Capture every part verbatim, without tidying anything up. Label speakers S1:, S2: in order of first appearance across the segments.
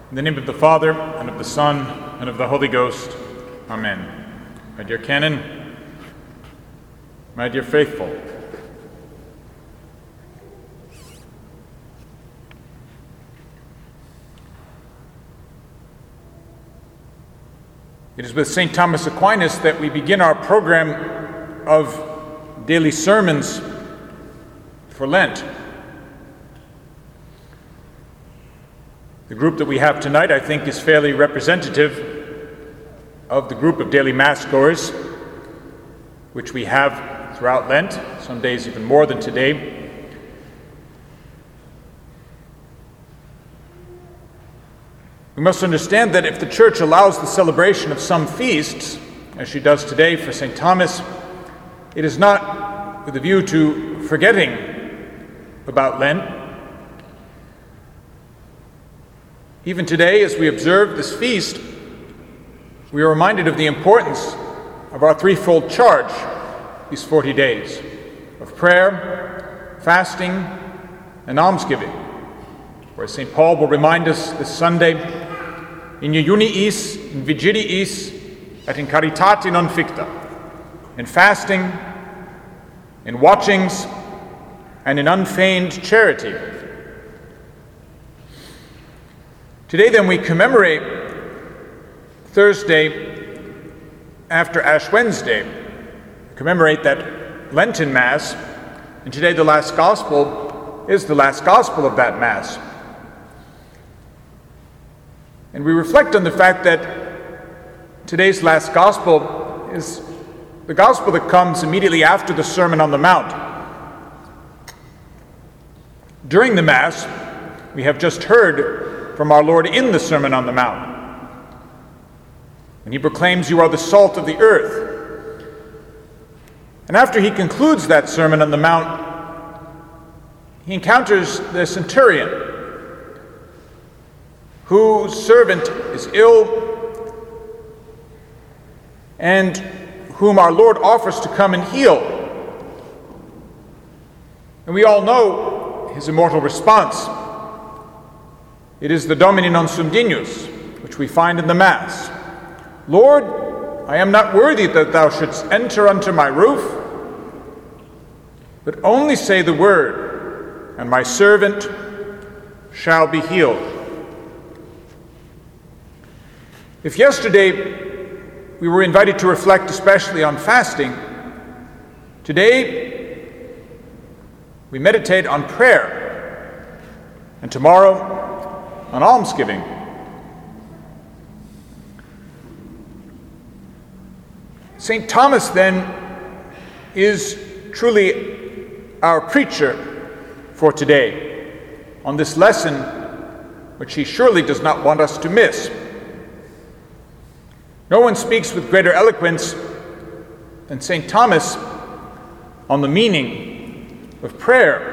S1: In the name of the Father, and of the Son, and of the Holy Ghost. Amen. My dear Canon, my dear faithful, it is with Saint Thomas Aquinas that we begin our program of daily sermons for Lent. The group that we have tonight, I think, is fairly representative of the group of daily Mass goers, which we have throughout Lent, some days even more than today. We must understand that if the Church allows the celebration of some feasts, as she does today for Saint Thomas, it is not with a view to forgetting about Lent. Even today, as we observe this feast, we are reminded of the importance of our threefold charge these forty days of prayer, fasting, and almsgiving, where Saint Paul will remind us this Sunday, in jejuniis, in vigiliis, et in caritate non ficta, in fasting, in watchings, and in unfeigned charity. Today, then, we commemorate Thursday after Ash Wednesday, we commemorate that Lenten Mass, and today the last Gospel is the last Gospel of that Mass. And we reflect on the fact that today's last Gospel is the Gospel that comes immediately after the Sermon on the Mount. During the Mass, we have just heard from our Lord in the Sermon on the Mount, when he proclaims, "You are the salt of the earth." And after he concludes that Sermon on the Mount, he encounters the centurion, whose servant is ill, and whom our Lord offers to come and heal. And we all know his immortal response. It is the Domine non sum dignus, which we find in the Mass. "Lord, I am not worthy that thou shouldst enter under my roof, but only say the word, and my servant shall be healed." If yesterday we were invited to reflect especially on fasting, today we meditate on prayer, and tomorrow on almsgiving. Saint Thomas, then, is truly our preacher for today on this lesson, which he surely does not want us to miss. No one speaks with greater eloquence than Saint Thomas on the meaning of prayer.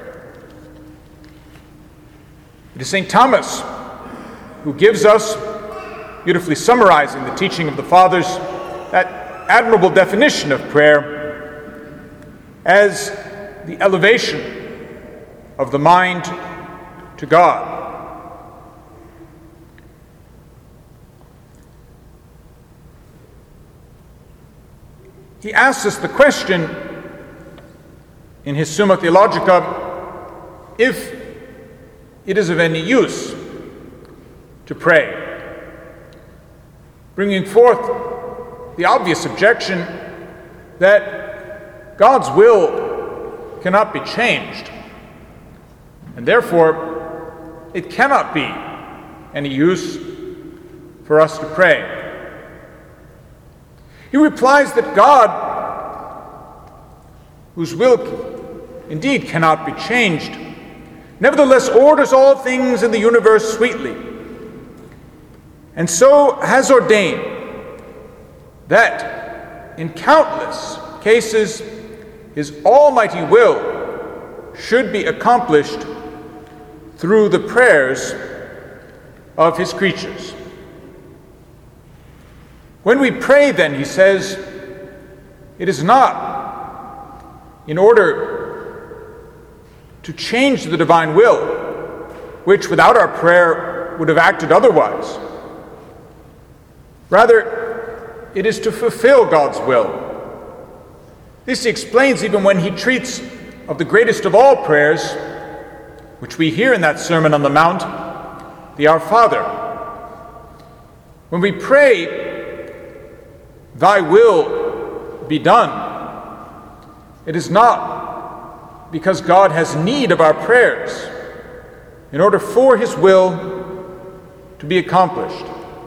S1: It is Saint Thomas who gives us, beautifully summarizing the teaching of the Fathers, that admirable definition of prayer as the elevation of the mind to God. He asks us the question in his Summa Theologica if it is of any use to pray, bringing forth the obvious objection that God's will cannot be changed, and therefore it cannot be any use for us to pray. He replies that God, whose will indeed cannot be changed, nevertheless orders all things in the universe sweetly, and so has ordained that in countless cases his almighty will should be accomplished through the prayers of his creatures. When we pray, then, he says, it is not in order to change the divine will, which without our prayer ever would have acted otherwise. Rather, it is to fulfill God's will. This he explains even when he treats of the greatest of all prayers, which we hear in that Sermon on the Mount, the Our Father. When we pray, "Thy will be done," it is not because God has need of our prayers in order for his will to be accomplished.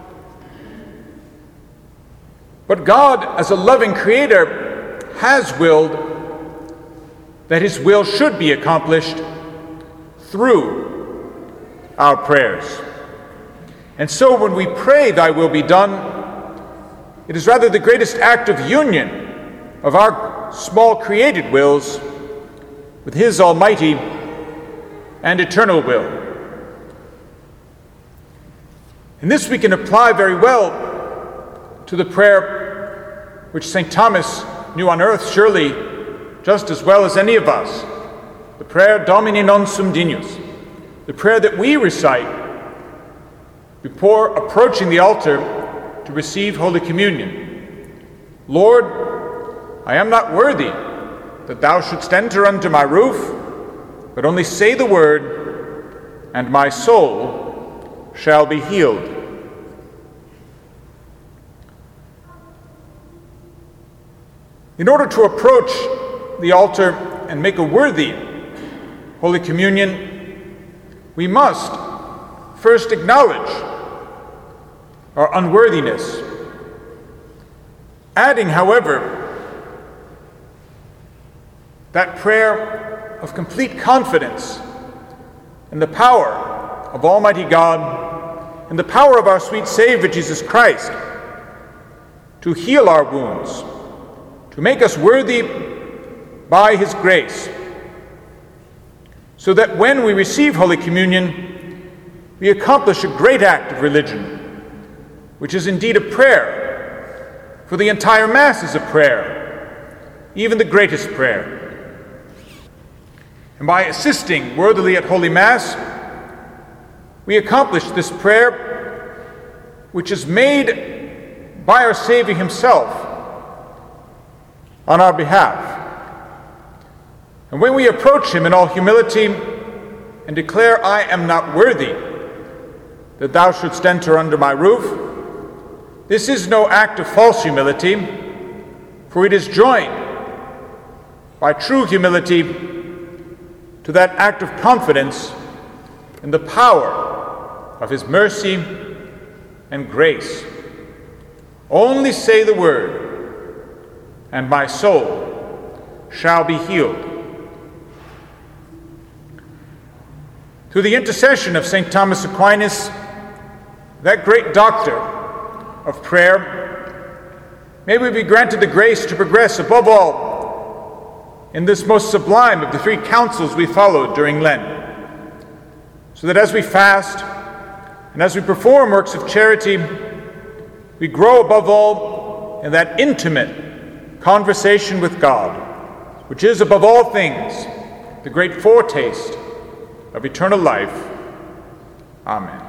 S1: But God, as a loving creator, has willed that his will should be accomplished through our prayers. And so when we pray, "Thy will be done," it is rather the greatest act of union of our small created wills with his almighty and eternal will. And this we can apply very well to the prayer which Saint Thomas knew on earth surely just as well as any of us, the prayer Domine non sum dignus, the prayer that we recite before approaching the altar to receive Holy Communion. "Lord, I am not worthy that thou shouldst enter under my roof, but only say the word, and my soul shall be healed." In order to approach the altar and make a worthy Holy Communion, we must first acknowledge our unworthiness, adding, however, that prayer of complete confidence in the power of Almighty God and the power of our sweet Savior Jesus Christ to heal our wounds, to make us worthy by his grace, so that when we receive Holy Communion, we accomplish a great act of religion, which is indeed a prayer, for the entire Mass is a prayer, even the greatest prayer. And by assisting worthily at Holy Mass, we accomplish this prayer, which is made by our Savior himself on our behalf. And when we approach him in all humility and declare, "I am not worthy that thou shouldst enter under my roof," this is no act of false humility, for it is joined by true humility to that act of confidence in the power of his mercy and grace. "Only say the word, and my soul shall be healed." Through the intercession of Saint Thomas Aquinas, that great doctor of prayer, may we be granted the grace to progress above all in this most sublime of the three counsels we followed during Lent, so that as we fast and as we perform works of charity, we grow above all in that intimate conversation with God, which is above all things the great foretaste of eternal life. Amen.